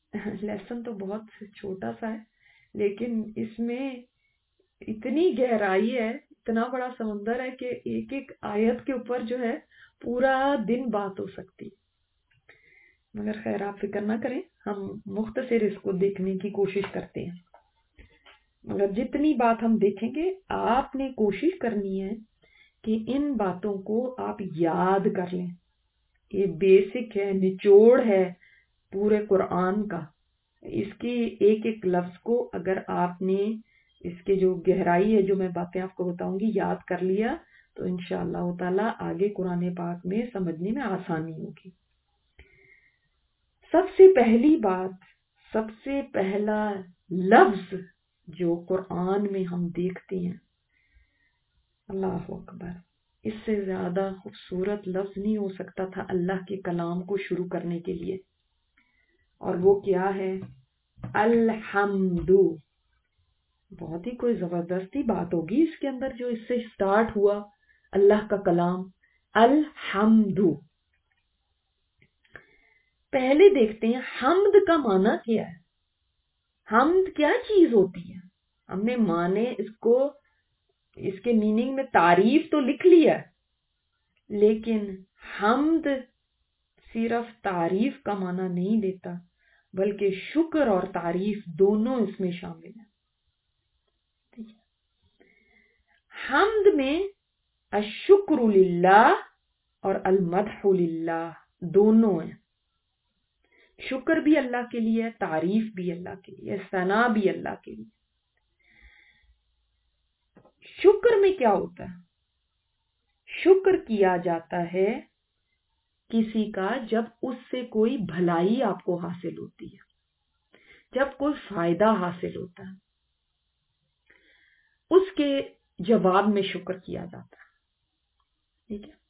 Lesson تو بہت چھوٹا سا ہے، لیکن اس میں اتنی گہرائی ہے، اتنا بڑا سمندر ہے کہ ایک ایک آیت کے اوپر جو ہے پورا دن بات ہو سکتی. مگر خیر آپ فکر نہ کریں، ہم مختصر اس کو دیکھنے کی کوشش کرتے ہیں. مگر جتنی بات ہم دیکھیں گے آپ نے کوشش کرنی ہے کہ ان باتوں کو آپ یاد کر لیں. یہ بیسک ہے، نچوڑ ہے پورے قرآن کا. اس کی ایک ایک لفظ کو اگر آپ نے اس کے جو گہرائی ہے، جو میں باتیں آپ کو بتاؤں گی، یاد کر لیا تو انشاءاللہ تعالی آگے قرآن پاک میں سمجھنے میں آسانی ہوگی. سب سے پہلی بات، سب سے پہلا لفظ جو قرآن میں ہم دیکھتے ہیں، اللہ اکبر، اس سے زیادہ خوبصورت لفظ نہیں ہو سکتا تھا اللہ کے کلام کو شروع کرنے کے لیے، اور وہ کیا ہے؟ الحمد. بہت ہی کوئی زبردستی بات ہوگی اس کے اندر جو اس سے سٹارٹ ہوا اللہ کا کلام، الحمد. پہلے دیکھتے ہیں حمد کا معنی کیا ہے. حمد کیا چیز ہوتی ہے؟ ہم نے معنی اس کے میننگ میں تعریف تو لکھ لیا، لیکن حمد صرف تعریف کا معنی نہیں دیتا، بلکہ شکر اور تعریف دونوں اس میں شامل ہیں. حمد میں الشکر للہ اور المدح للہ دونوں ہیں. شکر بھی اللہ کے لیے ہے، تعریف بھی اللہ کے لیے، ثنا بھی اللہ کے لیے. شکر میں کیا ہوتا ہے؟ شکر کیا جاتا ہے کسی کا جب اس سے کوئی بھلائی آپ کو حاصل ہوتی ہے، جب کوئی فائدہ حاصل ہوتا ہے، اس کے جواب میں شکر کیا جاتا ہے. ٹھیک ہے؟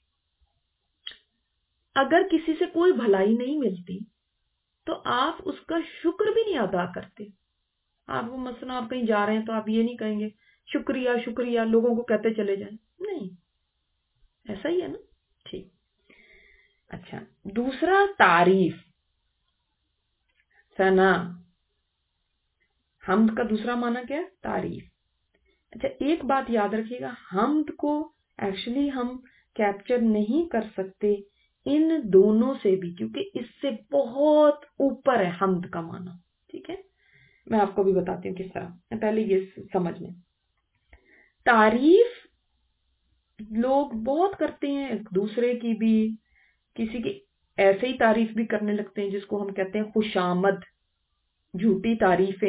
اگر کسی سے کوئی بھلائی نہیں ملتی تو آپ اس کا شکر بھی نہیں ادا کرتے. آپ وہ مثلا آپ کہیں جا رہے ہیں تو آپ یہ نہیں کہیں گے شکریہ شکریہ، لوگوں کو کہتے چلے جائیں. نہیں، ایسا ہی ہے نا. ٹھیک. اچھا، دوسرا تعریف، ثنا. حمد کا دوسرا معنی کیا ہے؟ تعریف. اچھا، ایک بات یاد رکھیے گا، حمد کو ایکچولی ہم کیپچر نہیں کر سکتے ان دونوں سے بھی، کیونکہ اس سے بہت اوپر ہے حمد کا معنی. ٹھیک ہے، میں آپ کو بھی بتاتی ہوں کس طرح. پہلے یہ سمجھ لیں. تعریف لوگ بہت کرتے ہیں، ایک دوسرے کی بھی، کسی کی ایسے ہی تعریف بھی کرنے لگتے ہیں جس کو ہم کہتے ہیں خوشامد، جھوٹی تعریفیں.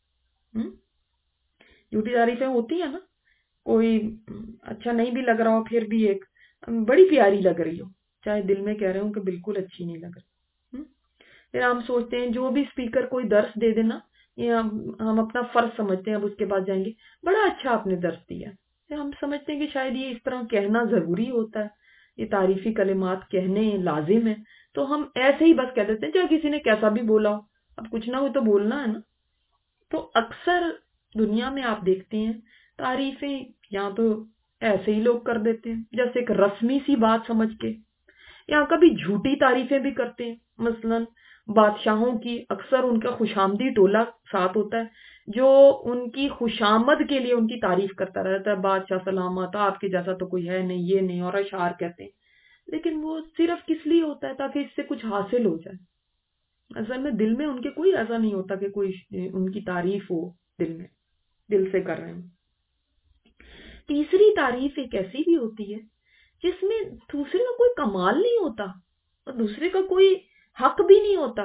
جھوٹی تعریفیں ہوتی ہیں نا، کوئی اچھا نہیں بھی لگ رہا ہو پھر بھی ایک بڑی پیاری لگ رہی ہو، چاہے دل میں کہہ رہے ہوں کہ بالکل اچھی نہیں لگ رہی. پھر ہم سوچتے ہیں جو بھی اسپیکر کوئی درس دے دینا، یہ ہم اپنا فرض سمجھتے ہیں، اب اس کے بعد جائیں گے بڑا اچھا آپ نے درس دیا. ہم سمجھتے ہیں کہ شاید یہ اس طرح کہنا ضروری ہوتا ہے، یہ تعریفی کلمات کہنے لازم ہے، تو ہم ایسے ہی بس کہہ دیتے ہیں چاہے کسی نے کیسا بھی بولا ہو، اب کچھ نہ ہو تو بولنا ہے نا. تو اکثر دنیا میں آپ دیکھتے ہیں تعریفیں یا تو ایسے ہی لوگ کر دیتے ہیں جیسے ایک رسمی سی بات سمجھ کے، یا کبھی جھوٹی تعریفیں بھی کرتے ہیں. مثلا بادشاہوں کی اکثر ان کا خوشامدی ٹولہ ساتھ ہوتا ہے جو ان کی خوشامد کے لیے ان کی تعریف کرتا رہتا ہے، بادشاہ سلامت، آپ کے جیسا تو کوئی ہے نہیں، یہ نہیں، اور اشعار کہتے ہیں. لیکن وہ صرف کس لیے ہوتا ہے؟ تاکہ اس سے کچھ حاصل ہو جائے. اصل میں دل میں ان کے کوئی ایسا نہیں ہوتا کہ کوئی ان کی تعریف ہو، دل میں دل سے کر رہے ہیں. تیسری تعریف ایک ایسی بھی ہوتی ہے جس میں دوسرے کا کوئی کمال نہیں ہوتا اور دوسرے کا کوئی حق بھی نہیں ہوتا،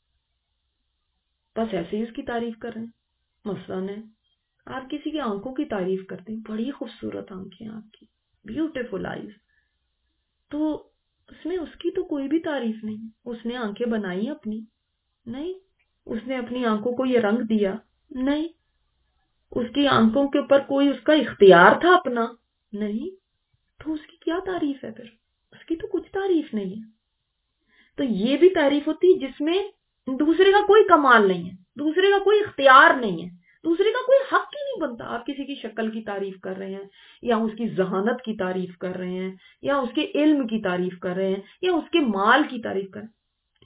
بس ایسے ہی اس کی تعریف کر رہے ہیں. مثلاً آپ کسی کی آنکھوں کی تعریف کرتے ہیں، بڑی خوبصورت آنکھیں آپ کی، بیوٹیفل آئیز، تو اس میں اس کی تو کوئی بھی تعریف نہیں. اس نے آنکھیں بنائی اپنی؟ نہیں. اس نے اپنی آنکھوں کو یہ رنگ دیا؟ نہیں. اس کی آنکھوں کے اوپر کوئی اس کا اختیار تھا اپنا؟ نہیں. تو اس کی کیا تعریف ہے پھر؟ اس کی تو کچھ تعریف نہیں ہے. تو یہ بھی تعریف ہوتی ہے جس میں دوسرے کا کوئی کمال نہیں ہے، دوسرے کا کوئی اختیار نہیں ہے، دوسرے کا کوئی حق ہی نہیں بنتا. آپ کسی کی شکل کی تعریف کر رہے ہیں، یا اس کی ذہانت کی تعریف کر رہے ہیں، یا اس کے علم کی تعریف کر رہے ہیں، یا اس کے مال کی تعریف کر رہے ہیں.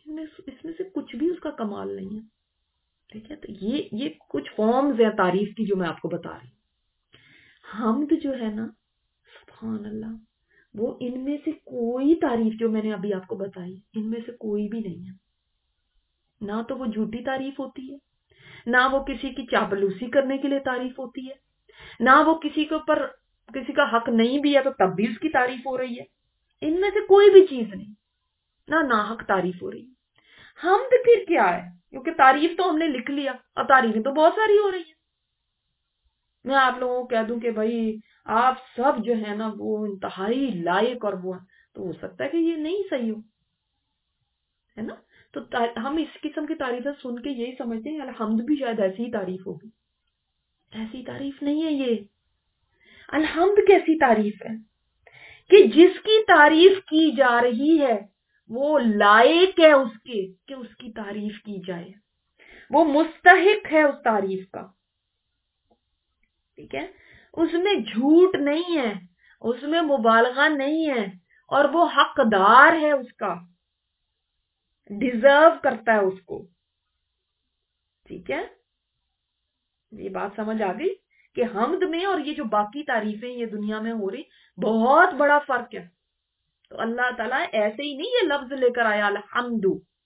اس میں سے کچھ بھی اس کا کمال نہیں ہے. ٹھیک ہے, تو یہ کچھ فارمز ہیں تعریف کی جو میں آپ کو بتا رہی ہوں. حمد جو ہے نا, سبحان اللہ, وہ ان میں سے کوئی تعریف جو میں نے ابھی آپ کو بتائی ان میں سے کوئی بھی نہیں ہے. نہ تو وہ جھوٹی تعریف ہوتی ہے, نہ وہ کسی کی چاپلوسی کرنے کے لیے تعریف ہوتی ہے, نہ وہ کسی کے اوپر کسی کا حق نہیں بھی ہے تو تب بھی اس کی تعریف ہو رہی ہے. ان میں سے کوئی بھی چیز نہیں, نہ ناحق تعریف ہو رہی ہے. حمد پھر کیا ہے؟ کیونکہ تعریف تو ہم نے لکھ لیا, اب تعریفیں تو بہت ساری ہو رہی ہیں. میں آپ لوگوں کو کہہ دوں کہ بھائی آپ سب جو ہے نا وہ انتہائی لائق اور وہ ہیں, تو ہو سکتا ہے کہ یہ نہیں صحیح ہو, ہے نا. تو ہم اس قسم کی تعریفیں سن کے یہی سمجھتے ہیں الحمد بھی شاید ایسی ہی تعریف ہوگی. ایسی تعریف نہیں ہے یہ. الحمد کیسی تعریف ہے کہ جس کی تعریف کی جا رہی ہے وہ لائق ہے اس کے کہ اس کی تعریف کی جائے, وہ مستحق ہے اس تعریف کا. ٹھیک ہے, اس میں جھوٹ نہیں ہے, اس میں مبالغہ نہیں ہے, اور وہ حقدار ہے, اس کا ڈیزرو کرتا ہے اس کو. ٹھیک ہے, یہ بات سمجھ آ گئی کہ حمد میں اور یہ جو باقی تعریفیں یہ دنیا میں ہو رہی بہت بڑا فرق ہے. تو اللہ تعالیٰ ایسے ہی نہیں یہ لفظ لے کر آیا الحمد,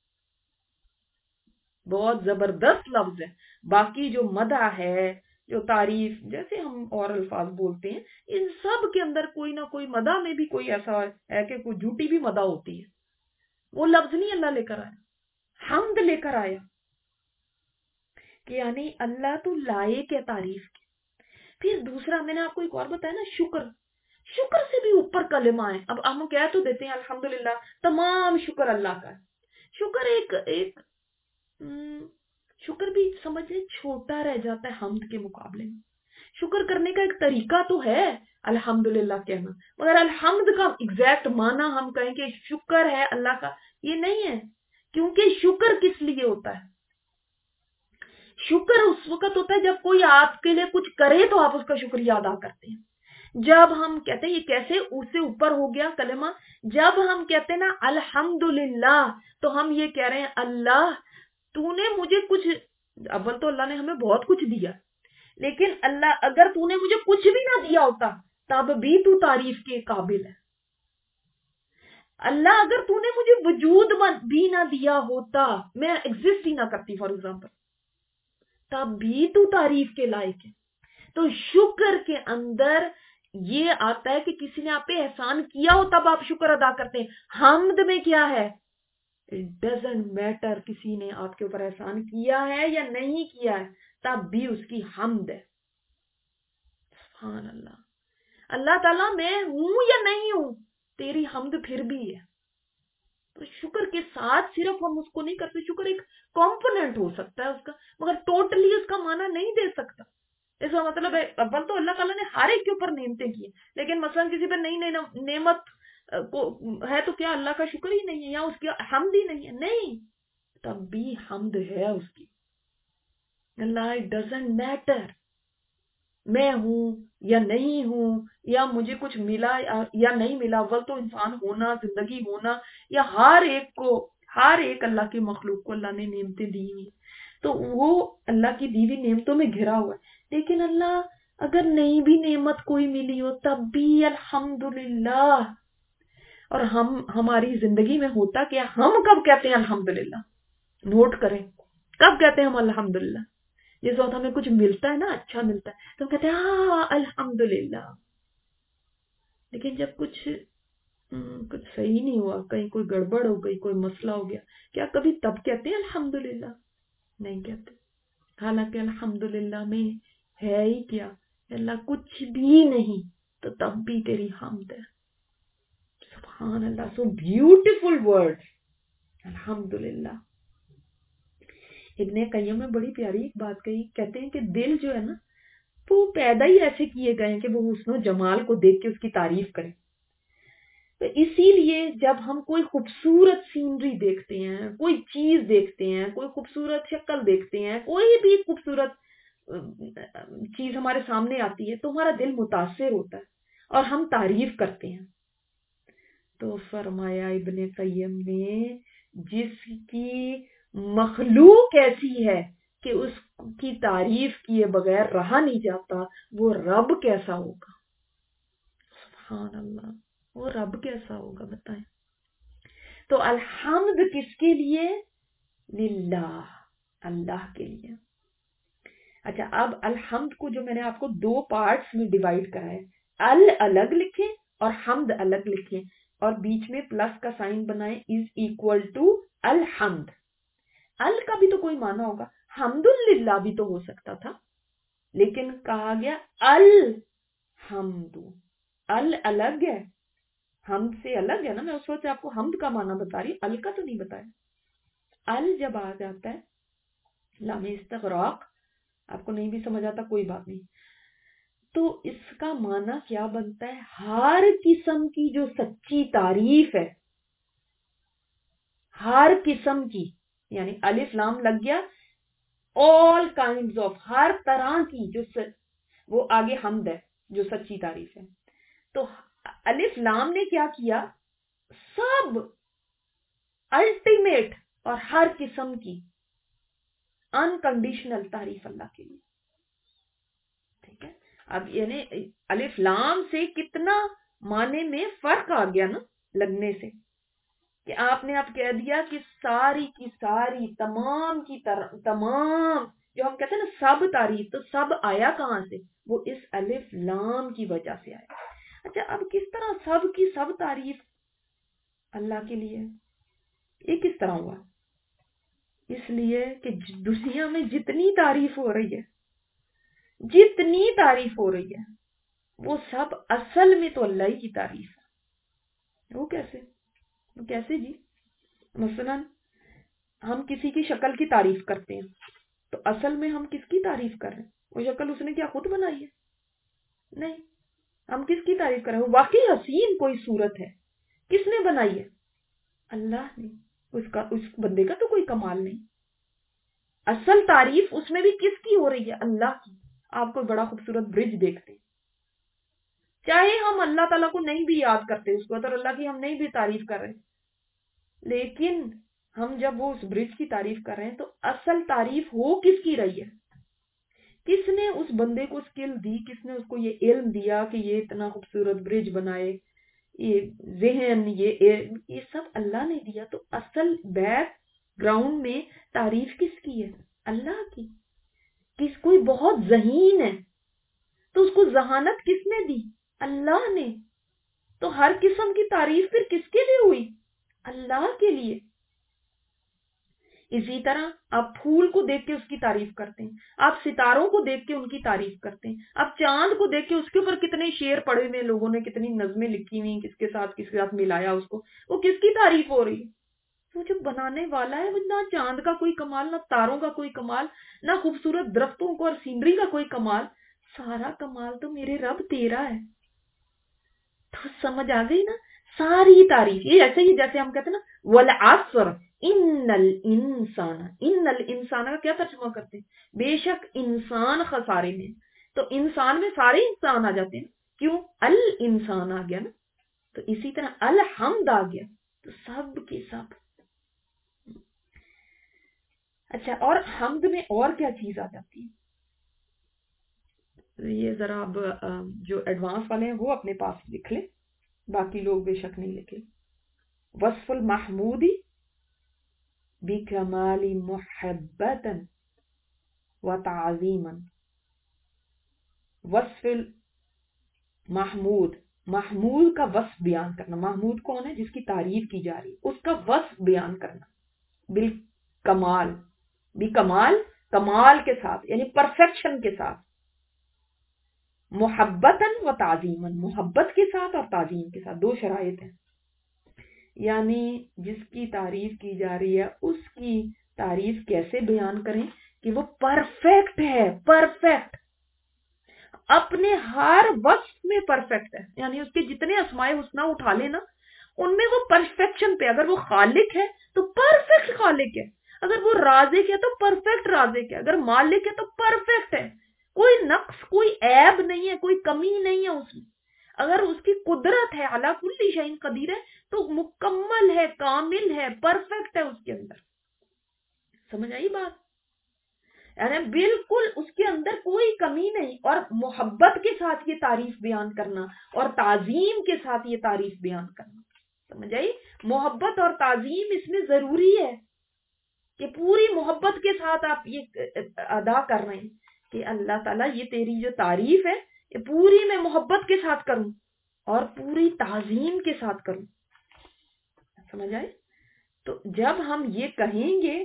بہت زبردست لفظ ہے. باقی جو مدح ہے, جو تعریف, جیسے ہم اور الفاظ بولتے ہیں, ان سب کے اندر کوئی نہ کوئی مدح میں بھی کوئی ایسا ہے کہ کوئی جھوٹی بھی مدح ہوتی ہے. وہ لفظ نہیں اللہ لے کر آیا, حمد لے کر آیا کہ یعنی اللہ تو لائق ہے تعریف کی. پھر دوسرا میں نے آپ کو ایک اور بتایا نا, شکر. شکر سے بھی اوپر کلمہ ہے. اب ہم کہہ تو دیتے ہیں الحمدللہ, تمام شکر اللہ کا ہے. شکر ایک شکر بھی سمجھیں چھوٹا رہ جاتا ہے حمد کے مقابلے میں. شکر کرنے کا ایک طریقہ تو ہے الحمدللہ کہنا, مگر الحمد کا ایگزیکٹ معنی ہم کہیں کہ شکر ہے اللہ کا, یہ نہیں ہے. کیونکہ شکر کس لیے ہوتا ہے؟ شکر اس وقت ہوتا ہے جب کوئی آپ کے لیے کچھ کرے تو آپ اس کا شکریہ ادا کرتے ہیں. جب ہم کہتے ہیں یہ کیسے اس سے اوپر ہو گیا کلمہ, جب ہم کہتے ہیں نا الحمدللہ تو ہم یہ کہہ رہے ہیں اللہ تو نے مجھے کچھ, اول تو اللہ نے ہمیں بہت کچھ دیا, لیکن اللہ اگر تو نے مجھے کچھ بھی نہ دیا ہوتا تب بھی تو تعریف کے قابل ہے. اللہ اگر تو نے مجھے وجود بھی نہ دیا ہوتا, میں ایگزسٹ ہی نہ کرتی فار ایگزامپل, تب بھی تو تعریف کے لائق ہے. تو شکر کے اندر یہ آتا ہے کہ کسی نے آپ پہ احسان کیا ہو تب آپ شکر ادا کرتے ہیں. حمد میں کیا ہے؟ It doesn't matter کسی نے آپ کے اوپر احسان کیا ہے یا نہیں کیا ہے, تب بھی اس کی حمد ہے. سبحان اللہ. اللہ تعالیٰ میں ہوں یا نہیں ہوں, تیری حمد پھر بھی ہے. تو شکر کے ساتھ صرف ہم اس کو نہیں کرتے, شکر ایک کمپوننٹ ہو سکتا ہے اس کا, مگر ٹوٹلی اس کا معنی نہیں دے سکتا. اس کا مطلب ہے اول تو اللہ تعالیٰ نے ہر ایک کے اوپر نعمتیں کی, لیکن مثلا کسی پر نئی نعمت ہے تو کیا اللہ کا شکر ہی نہیں ہے یا اس کی حمد ہی نہیں ہے؟ نہیں, تب بھی حمد ہے اس کی. اللہ اٹ ڈزنٹ میٹر میں ہوں یا نہیں ہوں, یا مجھے کچھ ملا یا نہیں ملا. اول تو انسان ہونا, زندگی ہونا, یا ہر ایک اللہ کی مخلوق کو اللہ نے نعمتیں دی ہوئی, تو وہ اللہ کی دی ہوئی نعمتوں میں گھرا ہوا ہے. لیکن اللہ اگر نہیں بھی نعمت کوئی ملی ہو تب بھی الحمدللہ. اور ہماری زندگی میں ہوتا کیا, ہم کب کہتے ہیں الحمدللہ؟ نوٹ کریں, کب کہتے ہیں ہم الحمدللہ؟ جس وقت ہمیں کچھ ملتا ہے نا, اچھا ملتا ہے, تو ہم کہتے ہیں ہاں الحمدللہ. لیکن جب کچھ صحیح نہیں ہوا, کہیں کوئی گڑبڑ ہو گئی, کوئی مسئلہ ہو گیا, کیا کبھی تب کہتے ہیں الحمدللہ؟ نہیں کہتے. حالانکہ الحمدللہ میں ہے ہی کیا, اللہ کچھ بھی نہیں, تو تب بھی تیری حمد ہے. سبحان اللہ, سو بیوٹیفل ورڈ الحمدللہ. ابن قیم میں بڑی پیاری ایک بات کہی, کہتے ہیں کہ دل جو ہے نا وہ پیدا ہی ایسے کیے گئے ہیں کہ وہ حسن و جمال کو دیکھ کے اس کی تعریف کریں. تو اسی لیے جب ہم کوئی خوبصورت سینری دیکھتے ہیں, کوئی چیز دیکھتے ہیں, کوئی خوبصورت شکل دیکھتے ہیں, کوئی بھی خوبصورت چیز ہمارے سامنے آتی ہے تو ہمارا دل متاثر ہوتا ہے اور ہم تعریف کرتے ہیں. تو فرمایا ابن قیم نے جس کی مخلوق ایسی ہے کہ اس کی تعریف کیے بغیر رہا نہیں جاتا، وہ رب کیسا ہوگا؟ سبحان اللہ، وہ رب کیسا ہوگا بتائیں؟ تو الحمد کس کے لیے؟ للہ، اللہ کے لیے۔ اچھا، اب الحمد کو جو میں نے آپ کو دو پارٹس میں ڈیوائیڈ کرا ہے، الگ لکھیں اور حمد الگ لکھیں، اور بیچ میں پلس کا سائن بنائیں، از ایکول ٹو الحمد۔ ال کا بھی تو کوئی معنی ہوگا، حمد للہ بھی تو ہو سکتا تھا، لیکن کہا گیا الحمد۔ الگ ہے، حمد سے الگ ہے نا، میں اس وقت آپ کو حمد کا معنی بتا رہی ہوں، ال کا تو نہیں بتایا۔ ال جب آ جاتا ہے لام استغراق، آپ کو نہیں بھی سمجھ آتا کوئی بات نہیں، تو اس کا معنی کیا بنتا ہے؟ ہر قسم کی جو سچی تعریف ہے، ہر قسم کی، یعنی الف لام لگ گیا، all kinds of، ہر طرح کی جو وہ آگے حمد ہے جو سچی تعریف ہے۔ تو الف لام نے کیا کیا؟ سب الٹیمیٹ اور ہر قسم کی انکنڈیشنل تعریف اللہ کے لیے، ٹھیک ہے؟ اب یعنی الف لام سے کتنا معنی میں فرق آ گیا نا لگنے سے، کہ آپ نے اب کہہ دیا کہ ساری کی ساری، تمام کی تمام، جو ہم کہتے ہیں نا سب تعریف، تو سب آیا کہاں سے؟ وہ اس الف لام کی وجہ سے آیا۔ اچھا، اب کس طرح سب کی سب تعریف اللہ کے لیے؟ یہ کس طرح ہوا؟ اس لیے کہ دنیا میں جتنی تعریف ہو رہی ہے، جتنی تعریف ہو رہی ہے، وہ سب اصل میں تو اللہ ہی کی تعریف ہے۔ وہ کیسے جی؟ مثلا ہم کسی کی شکل کی تعریف کرتے ہیں، تو اصل میں ہم کس کی تعریف کر رہے ہیں؟ وہ شکل اس نے کیا خود بنائی ہے؟ نہیں، ہم کس کی تعریف کر رہے ہیں؟ واقعی حسین کوئی صورت ہے، کس نے بنائی ہے؟ اللہ نے۔ اس بندے کا تو کوئی کمال نہیں، اصل تعریف اس میں بھی کس کی ہو رہی ہے؟ اللہ کی۔ آپ کو بڑا خوبصورت برج دیکھتے ہیں، چاہے ہم اللہ تعالیٰ کو نہیں بھی یاد کرتے، اس کو تو اللہ کی ہم نہیں بھی تعریف کر رہے، لیکن ہم جب وہ اس برج کی تعریف کر رہے ہیں تو اصل تعریف ہو کس کی رہی ہے؟ کس نے اس بندے کو اسکل دی؟ کس نے اس کو یہ علم دیا کہ یہ اتنا خوبصورت برج بنائے، یہ ذہن، یہ سب اللہ نے دیا۔ تو اصل بیک گراؤنڈ میں تعریف کس کی ہے؟ اللہ کی۔ کوئی بہت ذہین ہے تو اس کو ذہانت کس نے دی؟ اللہ نے۔ تو ہر قسم کی تعریف پھر کس کے لیے ہوئی؟ اللہ کے لیے۔ اسی طرح آپ پھول کو دیکھ کے اس کی تعریف کرتے ہیں، آپ ستاروں کو دیکھ کے ان کی تعریف کرتے ہیں، آپ چاند کو دیکھ کے اس کے اوپر کتنے شعر پڑے ہوئے، لوگوں نے کتنی نظمیں لکھی ہوئی، کس کے ساتھ ملایا اس کو، وہ کس کی تعریف ہو رہی ہے؟ وہ جو بنانے والا ہے، نہ چاند کا کوئی کمال، نہ تاروں کا کوئی کمال، نہ خوبصورت درختوں کو اور سینری کا کوئی کمال، سارا کمال تو میرے رب تیرا ہے۔ تو سمجھ آ گئی نا ساری تعریف؟ یہ ایسے ہی جیسے ہم کہتے ہیں نا والعصر ان الانسان کا کیا ترجمہ کرتے ہیں؟ بے شک انسان خسارے میں۔ تو انسان میں سارے انسان آ جاتے ہیں، کیوں؟ الانسان آ گیا نا۔ تو اسی طرح الحمد آ گیا، تو سب کے سب۔ اچھا، اور حمد میں اور کیا چیز آ جاتی ہے؟ یہ ذرا اب جو ایڈوانس والے ہیں وہ اپنے پاس لکھ لیں، باقی لوگ بے شک نہیں لکھے۔ وصف المحمودی بکمال محبتا وتعظیما۔ وصف المحمود، محمود کا وصف بیان کرنا۔ محمود کون ہے؟ جس کی تعریف کی جا رہی ہے، اس کا وصف بیان کرنا بالکمال، بکمال، کمال کے ساتھ، یعنی پرفیکشن کے ساتھ، محبتاً و تعظیماً، محبت کے ساتھ اور تعظیم کے ساتھ، دو شرائط ہیں۔ یعنی جس کی تعریف کی جا رہی ہے اس کی تعریف کیسے بیان کریں کہ وہ پرفیکٹ ہے، پرفیکٹ، اپنے ہر وصف میں پرفیکٹ ہے، یعنی اس کے جتنے اسماء حسنی اٹھا لینا ان میں وہ پرفیکشن پہ، اگر وہ خالق ہے تو پرفیکٹ خالق ہے، اگر وہ رازق ہے تو پرفیکٹ رازق ہے، اگر مالک ہے تو پرفیکٹ ہے، کوئی نقص، کوئی عیب نہیں ہے، کوئی کمی نہیں ہے اس میں۔ اگر اس کی قدرت ہے، علی کل شیء قدیر ہے، تو مکمل ہے، کامل ہے، پرفیکٹ ہے اس کے اندر. سمجھ آئی بات؟ یعنی بالکل اس کے اندر کوئی کمی نہیں. اور محبت کے ساتھ یہ تعریف بیان کرنا اور تعظیم کے ساتھ یہ تعریف بیان کرنا. سمجھ آئی؟ محبت اور تعظیم اس میں ضروری ہے کہ پوری محبت کے ساتھ آپ یہ ادا کر رہے ہیں کہ اللہ تعالیٰ یہ تیری جو تعریف ہے یہ پوری میں محبت کے ساتھ کروں اور پوری تعظیم کے ساتھ کروں. سمجھ آئے؟ تو جب ہم یہ کہیں گے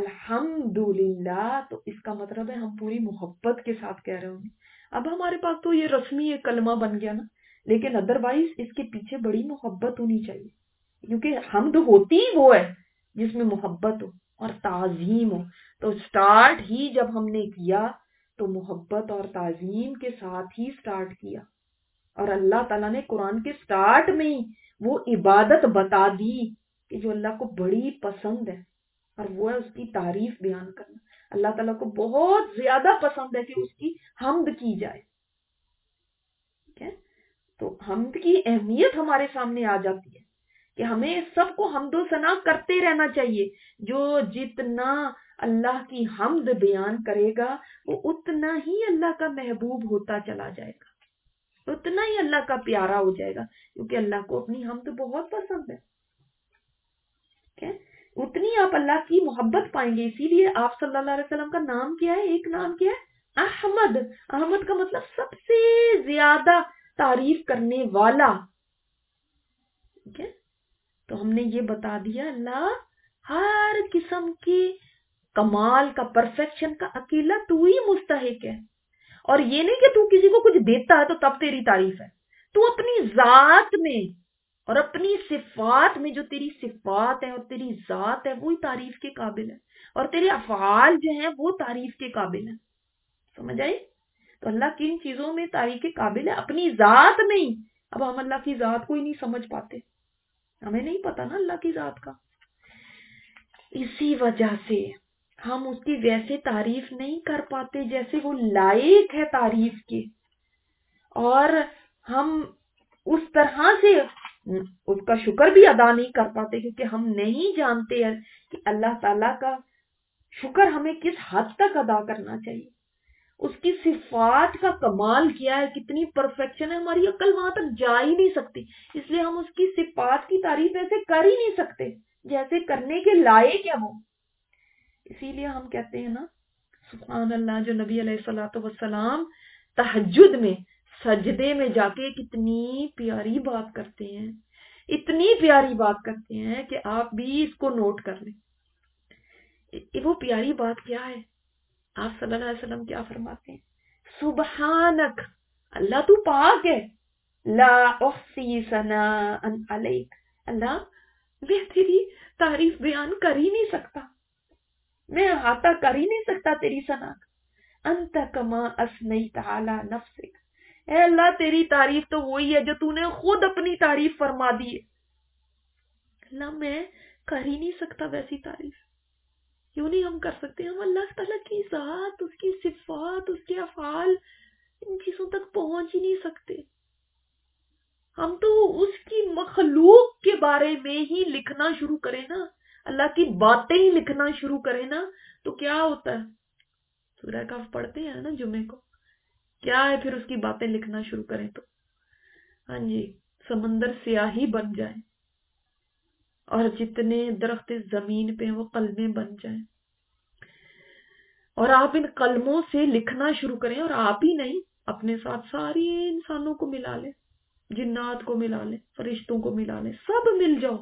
الحمدللہ تو اس کا مطلب ہے ہم پوری محبت کے ساتھ کہہ رہے ہوں گے. اب ہمارے پاس تو یہ رسمی ایک کلمہ بن گیا نا، لیکن ادروائز اس کے پیچھے بڑی محبت ہونی چاہیے، کیونکہ حمد ہوتی وہ ہے جس میں محبت ہو اور تعظیم ہو. تو سٹارٹ ہی جب ہم نے کیا تو محبت اور تعظیم کے ساتھ ہی سٹارٹ کیا. اور اللہ تعالیٰ نے قرآن کے سٹارٹ میں ہی وہ عبادت بتا دی کہ جو اللہ کو بڑی پسند ہے، اور وہ ہے اس کی تعریف بیان کرنا. اللہ تعالیٰ کو بہت زیادہ پسند ہے کہ اس کی حمد کی جائے. ٹھیک ہے؟ تو حمد کی اہمیت ہمارے سامنے آ جاتی ہے کہ ہمیں سب کو حمد و ثنا کرتے رہنا چاہیے. جو جتنا اللہ کی حمد بیان کرے گا وہ اتنا ہی اللہ کا محبوب ہوتا چلا جائے گا، اتنا ہی اللہ کا پیارا ہو جائے گا، کیونکہ اللہ کو اپنی حمد بہت پسند ہے. ٹھیک ہے؟ اتنی آپ اللہ کی محبت پائیں گے. اسی لیے آپ صلی اللہ علیہ وسلم کا نام کیا ہے؟ ایک نام کیا ہے؟ احمد. احمد کا مطلب سب سے زیادہ تعریف کرنے والا. ٹھیک ہے؟ تو ہم نے یہ بتا دیا اللہ ہر قسم کی کمال کا، پرفیکشن کا اکیلا تو ہی مستحق ہے. اور یہ نہیں کہ تو کسی کو کچھ دیتا ہے تو تب تیری تعریف ہے. تو اپنی ذات میں اور اپنی صفات میں، جو تیری صفات ہیں اور تیری ذات ہے وہی تعریف کے قابل ہے، اور تیرے افعال جو ہیں وہ تعریف کے قابل ہیں. سمجھ آئی؟ تو اللہ کن چیزوں میں تعریف کے قابل ہے؟ اپنی ذات میں ہی. اب ہم اللہ کی ذات کو ہی نہیں سمجھ پاتے، ہمیں نہیں پتا نا اللہ کی ذات کا. اسی وجہ سے ہم اس کی ویسے تعریف نہیں کر پاتے جیسے وہ لائق ہے تعریف کے، اور ہم اس طرح سے اس کا شکر بھی ادا نہیں کر پاتے کیونکہ ہم نہیں جانتے ہیں کہ اللہ تعالیٰ کا شکر ہمیں کس حد تک ادا کرنا چاہیے. اس کی صفات کا کمال کیا ہے، کتنی پرفیکشن ہے، ہماری عقل وہاں تک جا ہی نہیں سکتی. اس لیے ہم اس کی صفات کی تعریف ایسے کر ہی نہیں سکتے جیسے کرنے کے لائق ہے وہ. اسی لیے ہم کہتے ہیں نا سبحان اللہ، جو نبی علیہ الصلوۃ والسلام تہجد میں سجدے میں جا کے کتنی پیاری بات کرتے ہیں، اتنی پیاری بات کرتے ہیں کہ آپ بھی اس کو نوٹ کر لیں. وہ پیاری بات کیا ہے؟ آپ صلی اللہ علیہ وسلم کیا فرماتے ہیں؟ سبحانک، اللہ تو پاک ہے، لا احصی ثناء علیک، اللہ میں تیری تعریف بیان کر ہی نہیں سکتا، میں احاطہ کر ہی نہیں سکتا تیری ثنا. انت کما اثنیت علی نفسک، اے اللہ تیری تعریف تو وہی ہے جو تو نے خود اپنی تعریف فرما دی ہے. اللہ میں کر ہی نہیں سکتا ویسی تعریف. کیوں نہیں ہم کر سکتے؟ ہم اللہ تعالیٰ کی ذات، اس کی صفات، اس کے افعال، ان چیزوں تک پہنچ ہی نہیں سکتے. ہم تو اس کی مخلوق کے بارے میں ہی لکھنا شروع کریں نا، اللہ کی باتیں ہی لکھنا شروع کریں نا، تو کیا ہوتا ہے؟ سورہ کہف پڑھتے ہیں نا جمعے کو، کیا ہے پھر اس کی باتیں لکھنا شروع کریں تو ہاں جی سمندر سیاہی بن جائے اور جتنے درخت زمین پہ وہ قلمیں بن جائیں، اور آپ ان قلموں سے لکھنا شروع کریں. اور آپ ہی نہیں، اپنے ساتھ ساری انسانوں کو ملا لیں، جنات کو ملا لیں، فرشتوں کو ملا لیں، سب مل جاؤ،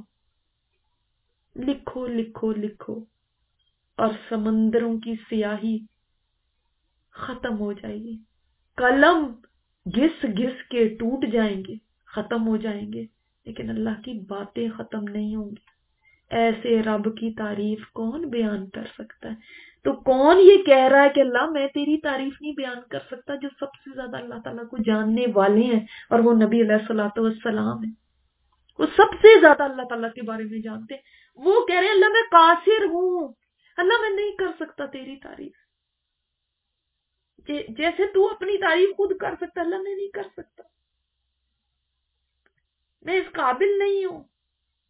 لکھو لکھو لکھو، اور سمندروں کی سیاہی ختم ہو جائے گی. قلم گھس گھس کے ٹوٹ جائیں گے، ختم ہو جائیں گے، لیکن اللہ کی باتیں ختم نہیں ہوں گی. ایسے رب کی تعریف کون بیان کر سکتا ہے؟ تو کون یہ کہہ رہا ہے کہ اللہ میں تیری تعریف نہیں بیان کر سکتا؟ جو سب سے زیادہ اللہ تعالیٰ کو جاننے والے ہیں، اور وہ نبی علیہ الصلوۃ والسلام ہیں. وہ سب سے زیادہ اللہ تعالیٰ کے بارے میں جانتے ہیں. وہ کہہ رہے ہیں اللہ میں قاصر ہوں، اللہ میں نہیں کر سکتا تیری تعریف. جیسے تو اپنی تعریف خود کر سکتا، اللہ میں نہیں کر سکتا، میں اس قابل نہیں ہوں.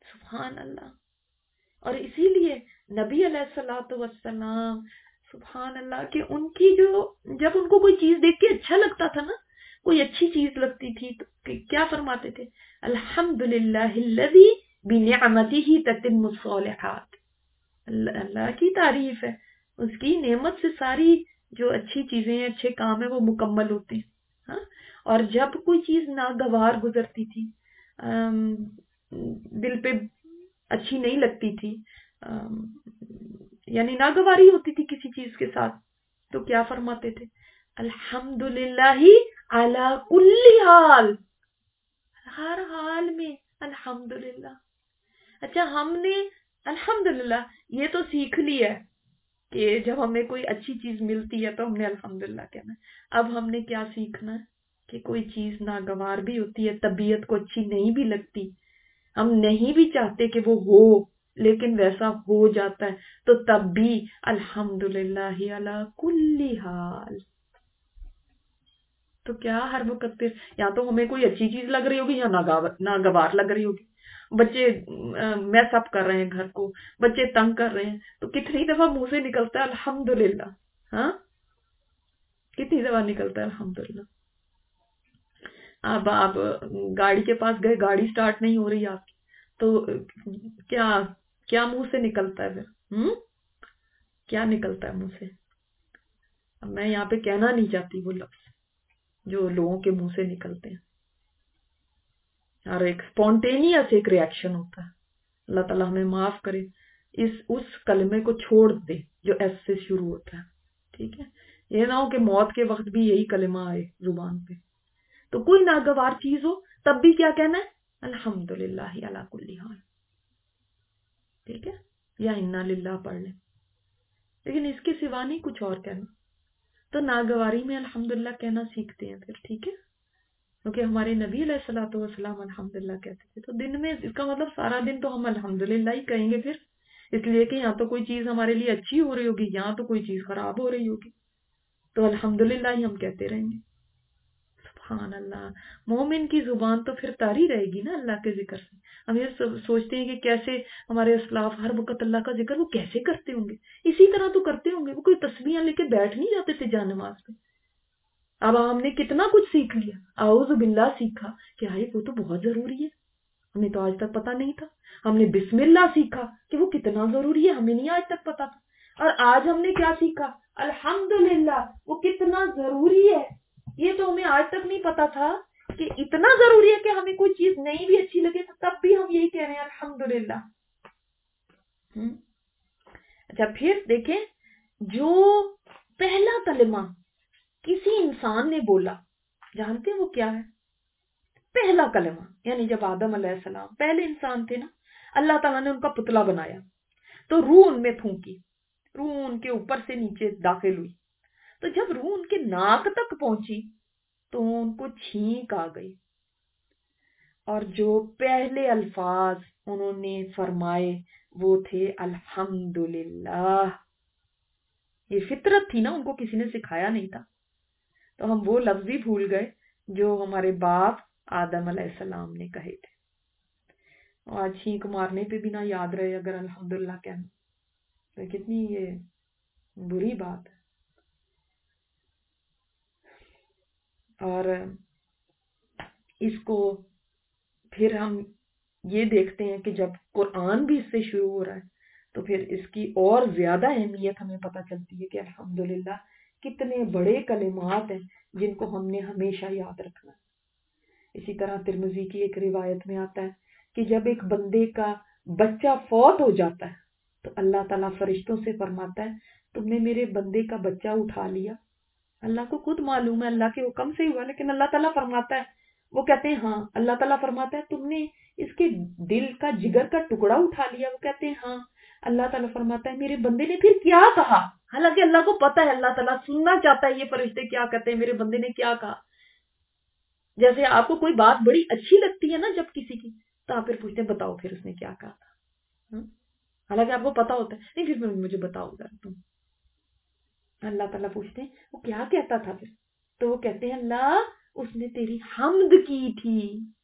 سبحان اللہ. اور اسی لیے نبی علیہ الصلوۃ والسلام سبحان اللہ کہ ان کی جو جب ان کو کوئی چیز دیکھ کے اچھا لگتا تھا نا، کوئی اچھی چیز لگتی تھی تو کیا فرماتے تھے؟ الحمد للہ الذی بنعمتہ تتم الصالحات. اللہ کی تعریف ہے، اس کی نعمت سے ساری جو اچھی چیزیں ہیں، اچھے کام ہیں وہ مکمل ہوتے ہیں. ہاں. اور جب کوئی چیز ناگوار گزرتی تھی، دل پہ اچھی نہیں لگتی تھی، یعنی ناگواری ہوتی تھی کسی چیز کے ساتھ، تو کیا فرماتے تھے؟ الحمد للہ علی کل حال، ہر حال میں الحمد للہ. اچھا ہم نے الحمد للہ یہ تو سیکھ لیا ہے کہ جب ہمیں کوئی اچھی چیز ملتی ہے تو ہم نے الحمدللہ کہنا ہے. اب ہم نے کیا سیکھنا ہے کہ کوئی چیز ناگوار بھی ہوتی ہے، طبیعت کو اچھی نہیں بھی لگتی، ہم نہیں بھی چاہتے کہ وہ ہو، لیکن ویسا ہو جاتا ہے تو تب بھی الحمدللہ علی کل حال. تو کیا ہر وقت پھر یا تو ہمیں کوئی اچھی چیز لگ رہی ہوگی یا ناگوار لگ رہی ہوگی. بچے میس اپ کر رہے ہیں گھر کو، بچے تنگ کر رہے ہیں، تو کتنی دفعہ منہ سے نکلتا ہے الحمدللہ؟ ہاں، کتنی دفعہ نکلتا ہے الحمدللہ؟ اب آپ گاڑی کے پاس گئے، گاڑی سٹارٹ نہیں ہو رہی آپ کی، تو کیا کیا منہ سے نکلتا ہے پھر؟ کیا نکلتا ہے منہ سے؟ اب میں یہاں پہ کہنا نہیں چاہتی وہ لفظ جو لوگوں کے منہ سے نکلتے ہیں، اور ایک سپونٹینیس ایک ریاکشن ہوتا ہے. اللہ تعالیٰ ہمیں معاف کرے. اس کلمے کو چھوڑ دے جو ایس سے شروع ہوتا ہے. ٹھیک ہے، یہ نہ ہو کہ موت کے وقت بھی یہی کلمہ آئے زبان پہ. تو کوئی ناگوار چیز ہو تب بھی کیا کہنا ہے؟ الحمدللہ علی کل حال. ٹھیک ہے، یا انا للہ پڑھ لیں، لیکن اس کے سوا نہیں کچھ اور کہنا. تو ناگواری میں الحمدللہ کہنا سیکھتے ہیں پھر. ٹھیک ہے، کیونکہ ہمارے نبی علیہ الصلوۃ والسلام الحمدللہ کہتے تھے. تو دن میں اس کا مطلب سارا دن تو ہم الحمدللہ ہی کہیں گے پھر، اس لیے کہ یہاں تو کوئی چیز ہمارے لیے اچھی ہو رہی ہوگی، یہاں تو کوئی چیز خراب ہو رہی ہوگی، تو الحمدللہ ہی ہم کہتے رہیں گے. سبحان اللہ. مومن کی زبان تو پھر تاری رہے گی نا اللہ کے ذکر سے. ہم یہ سوچتے ہیں کہ کیسے ہمارے اسلاف ہر وقت اللہ کا ذکر وہ کیسے کرتے ہوں گے. اسی طرح تو کرتے ہوں گے، وہ کوئی تسبیحاں لے کے بیٹھ نہیں جاتے تھے جا نماز پہ. اب ہم نے کتنا کچھ سیکھ لیا، اعوذ باللہ سیکھا کہ بھائی وہ تو بہت ضروری ہے، ہمیں تو آج تک پتا نہیں تھا. ہم نے بسم اللہ سیکھا کہ وہ کتنا ضروری ہے، ہمیں نہیں آج تک پتا تھا. اور آج ہم نے کیا سیکھا؟ الحمدللہ وہ کتنا ضروری ہے. یہ تو ہمیں آج تک نہیں پتا تھا کہ اتنا ضروری ہے کہ ہمیں کوئی چیز نہیں بھی اچھی لگے تو تب بھی ہم یہی کہہ رہے ہیں الحمدللہ. اچھا پھر دیکھیں، جو پہلا کلمہ کسی انسان نے بولا، جانتے ہیں وہ کیا ہے؟ پہلا کلمہ، یعنی جب آدم علیہ السلام پہلے انسان تھے نا، اللہ تعالیٰ نے ان کا پتلا بنایا تو روح ان میں پھونکی، روح ان کے اوپر سے نیچے داخل ہوئی. تو جب روح ان کے ناک تک پہنچی تو ان کو چھینک آ گئی، اور جو پہلے الفاظ انہوں نے فرمائے وہ تھے الحمدللہ. یہ فطرت تھی نا، ان کو کسی نے سکھایا نہیں تھا. تو ہم وہ لفظ بھی بھول گئے جو ہمارے باپ آدم علیہ السلام نے کہے تھے. آج چھینک مارنے پہ بھی نہ یاد رہے اگر الحمدللہ کہنا، تو کتنی یہ بری بات ہے. اور اس کو پھر ہم یہ دیکھتے ہیں کہ جب قرآن بھی اس سے شروع ہو رہا ہے تو پھر اس کی اور زیادہ اہمیت ہمیں پتہ چلتی ہے کہ الحمدللہ کتنے بڑے کلمات ہیں جن کو ہم نے ہمیشہ یاد رکھنا ہے. اسی طرح ترمذی کی ایک روایت میں آتا ہے کہ جب ایک بندے کا بچہ فوت ہو جاتا ہے تو اللہ تعالیٰ فرشتوں سے فرماتا ہے تم نے میرے بندے کا بچہ اٹھا لیا. اللہ کو خود معلوم ہے اللہ کے حکم سے ہوا، لیکن اللہ تعالیٰ فرماتا ہے، وہ کہتے ہیں ہاں. اللہ تعالیٰ فرماتا ہے تم نے اس کے دل کا جگر کا ٹکڑا اٹھا لیا، وہ کہتے ہیں ہاں. اللہ تعالیٰ فرماتا ہے میرے بندے نے پھر کیا کہا؟ حالانکہ اللہ کو پتا ہے، اللہ تعالیٰ سننا چاہتا ہے یہ فرشتے کیا کہتے ہیں، میرے بندے نے کیا کہا. جیسے آپ کو کوئی بات بڑی اچھی لگتی ہے نا جب کسی کی، تو آپ پھر پوچھتے ہیں بتاؤ پھر اس نے کیا کہا تھا. حالانکہ آپ کو پتا ہوتا ہے نہیں، پھر مجھے بتاؤ ذرا تم. اللہ تعالیٰ پوچھتے ہیں وہ کیا کہتا تھا پھر؟ تو وہ کہتے ہیں اللہ اس نے تیری حمد کی تھی.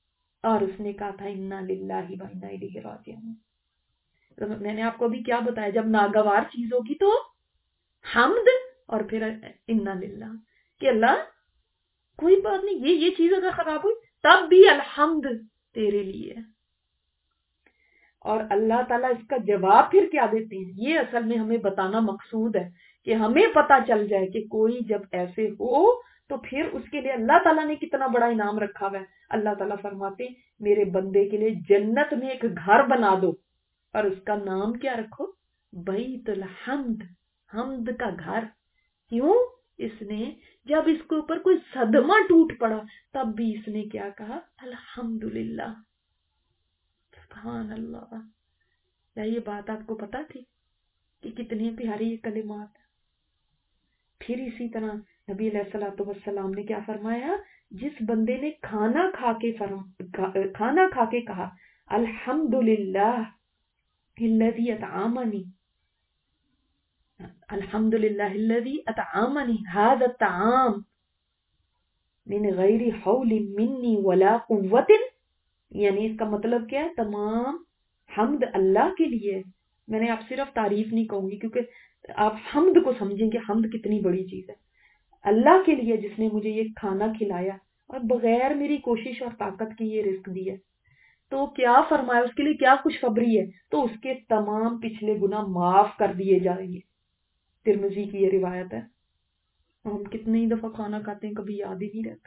اور اس نے کہا تھا انا للہ و انا الیہ راجعون. تو میں نے آپ کو ابھی کیا بتایا، جب ناگوار چیز ہوگی تو حمد اور پھر انا للہ، کہ اللہ کوئی بات نہیں، یہ چیز اگر خراب ہوئی تب بھی الحمد تیرے لیے. اور اللہ تعالیٰ اس کا جواب پھر کیا دیتے ہیں، یہ اصل میں ہمیں بتانا مقصود ہے کہ ہمیں پتا چل جائے کہ کوئی جب ایسے ہو تو پھر اس کے لیے اللہ تعالیٰ نے کتنا بڑا انعام رکھا ہوا ہے. اللہ تعالیٰ فرماتے ہیں میرے بندے کے لیے جنت میں ایک گھر بنا دو اور اس کا نام کیا رکھو، بیت الحمد، حمد کا گھر. کیوں؟ اس نے جب اس کے اوپر کوئی صدمہ ٹوٹ پڑا تب بھی اس نے کیا کہا، الحمدللہ. سبحان اللہ. کیا یہ بات آپ کو پتا تھی کہ کتنی پیاری یہ کلمات ہیں؟ پھر اسی طرح نبی علیہ الصلوۃ والسلام نے کیا فرمایا، جس بندے نے کھانا کھا کے کہا الحمدللہ الذی اطعمنی، الحمدللہ الذی اطعمنی ھذا الطعام من غیر حول منی ولا قوت، یعنی اس کا مطلب کیا ہے، تمام حمد اللہ کے لیے. میں نے آپ صرف تعریف نہیں کہوں گی کیونکہ آپ حمد کو سمجھیں کہ حمد کتنی بڑی چیز ہے. اللہ کے لیے جس نے مجھے یہ کھانا کھلایا اور بغیر میری کوشش اور طاقت کی یہ رزق دی ہے، تو کیا فرمایا، اس کے لیے کیا خوشخبری ہے، تو اس کے تمام پچھلے گناہ معاف کر دیے جائیں گے. ترمذی کی یہ روایت ہے. ہم کتنی دفعہ کھانا کھاتے ہیں کبھی یاد ہی نہیں رہتا.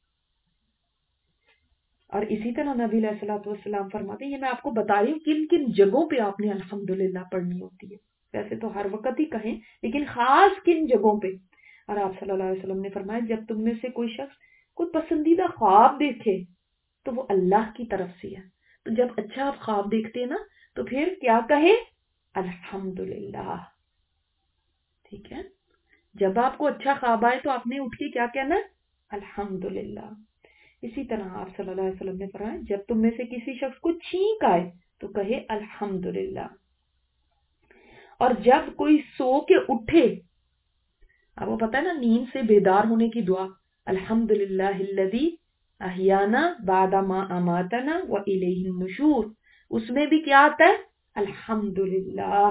اور اسی طرح نبی علیہ الصلوۃ والسلام فرماتے ہیں، یہ میں آپ کو بتا رہی ہوں کن کن جگہوں پہ آپ نے الحمدللہ پڑھنی ہوتی ہے. ویسے تو ہر وقت ہی کہیں، لیکن خاص کن جگہوں پہ. اور آپ صلی اللہ علیہ وسلم نے فرمایا جب تم میں سے کوئی شخص کوئی پسندیدہ خواب دیکھے تو وہ اللہ کی طرف سے ہے. تو جب اچھا آپ خواب دیکھتے ہیں نا تو پھر کیا کہے، الحمدللہ. ٹھیک ہے، جب آپ کو اچھا خواب آئے تو آپ نے اٹھ کے کیا کہنا، الحمدللہ. اسی طرح آپ صلی اللہ علیہ وسلم نے فرمایا جب تم میں سے کسی شخص کو چھینک آئے تو کہے الحمدللہ. اور جب کوئی سو کے اٹھے، آپ کو پتا ہے نا نیند سے بیدار ہونے کی دعا، الحمدللہ الذی احیانا بعد ما اماتنا والیہ النشور، اس میں بھی کیا آتا ہے، الحمدللہ.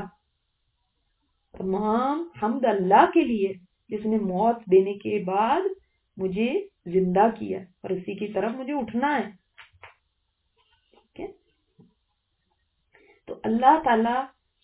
تمام حمد اللہ کے لیے جس نے موت دینے کے بعد مجھے زندہ کیا اور اسی کی طرف مجھے اٹھنا ہے. تو اللہ تعالیٰ،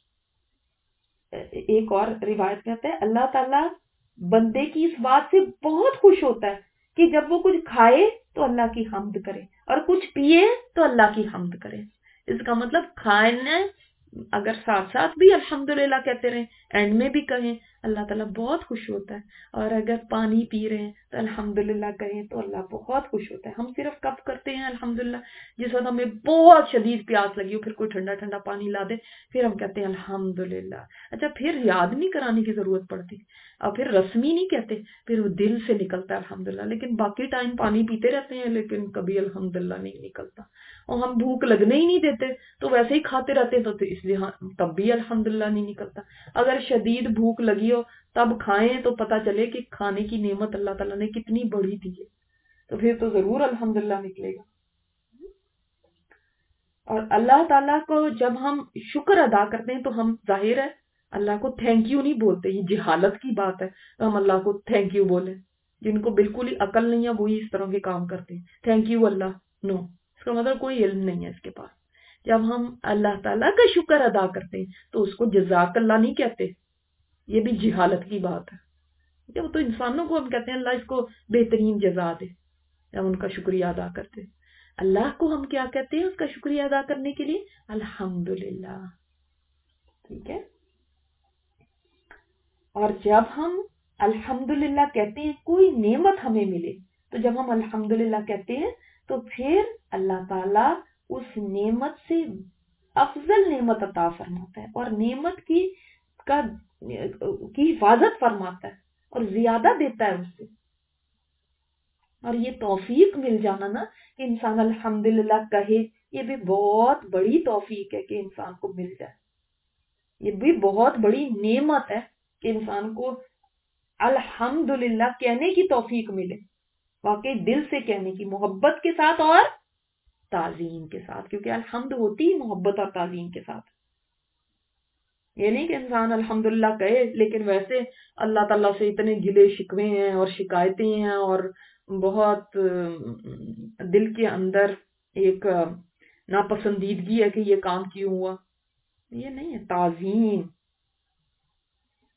ایک اور روایت میں آتا ہے اللہ تعالیٰ بندے کی اس بات سے بہت خوش ہوتا ہے کہ جب وہ کچھ کھائے تو اللہ کی حمد کرے اور کچھ پیے تو اللہ کی حمد کرے. اس کا مطلب کھانے اگر ساتھ ساتھ بھی الحمدللہ کہتے رہیں، اینڈ میں بھی کہیں، اللہ تعالیٰ بہت خوش ہوتا ہے. اور اگر پانی پی رہے ہیں تو الحمدللہ کہیں تو اللہ بہت خوش ہوتا ہے. ہم صرف کب کرتے ہیں الحمدللہ، جس وقت ہمیں بہت شدید پیاس لگی ہو، پھر کوئی ٹھنڈا ٹھنڈا پانی لا دے، پھر ہم کہتے ہیں الحمدللہ. اچھا، پھر یاد نہیں کرانے کی ضرورت پڑتی اور پھر رسمی نہیں کہتے، پھر وہ دل سے نکلتا ہے الحمدللہ. لیکن باقی ٹائم پانی پیتے رہتے ہیں لیکن کبھی الحمدللہ نہیں نکلتا. اور ہم بھوک لگنے ہی نہیں دیتے تو ویسے ہی کھاتے رہتے ہیں، تو اس لیے تب بھی الحمدللہ نہیں نکلتا. اگر شدید بھوک لگی ہو تب کھائیں تو پتہ چلے کہ کھانے کی نعمت اللہ تعالیٰ نے کتنی بڑی دی ہے، تو پھر تو ضرور الحمدللہ نکلے گا. اور اللہ تعالیٰ کو جب ہم شکر ادا کرتے ہیں تو ہم ظاہر ہے اللہ کو تھینک یو نہیں بولتے، یہ جہالت کی بات ہے. ہم اللہ کو تھینک یو بولیں، جن کو بالکل ہی عقل نہیں ہے وہی اس طرح کے کام کرتے ہیں. تھینک یو اللہ، نو، اس کا مطلب کوئی علم نہیں ہے اس کے پاس. جب ہم اللہ تعالیٰ کا شکر ادا کرتے ہیں تو اس کو جزاک اللہ نہیں کہتے، یہ بھی جہالت کی بات ہے. جب تو انسانوں کو ہم کہتے ہیں اللہ اس کو بہترین جزا دے جب ان کا شکریہ ادا کرتے. اللہ کو ہم کیا کہتے ہیں اس کا شکریہ ادا کرنے کے لیے، الحمدللہ. ٹھیک ہے. اور جب ہم الحمدللہ کہتے ہیں کوئی نعمت ہمیں ملے، تو جب ہم الحمدللہ کہتے ہیں تو پھر اللہ تعالیٰ اس نعمت سے افضل نعمت عطا فرماتا ہے اور نعمت کی حفاظت فرماتا ہے اور زیادہ دیتا ہے اس سے. اور یہ توفیق مل جانا نا کہ انسان الحمدللہ کہے، یہ بھی بہت بڑی توفیق ہے کہ انسان کو مل جائے. یہ بھی بہت بڑی نعمت ہے کہ انسان کو الحمدللہ کہنے کی توفیق ملے، واقعی دل سے کہنے کی، محبت کے ساتھ اور تعظیم کے ساتھ، کیونکہ الحمد ہوتی ہی محبت اور تعظیم کے ساتھ. یہ نہیں کہ انسان الحمدللہ کہے لیکن ویسے اللہ تعالیٰ سے اتنے گلے شکوے ہیں اور شکایتیں ہیں اور بہت دل کے اندر ایک ناپسندیدگی ہے کہ یہ کام کیوں ہوا. یہ نہیں ہے تعظیم.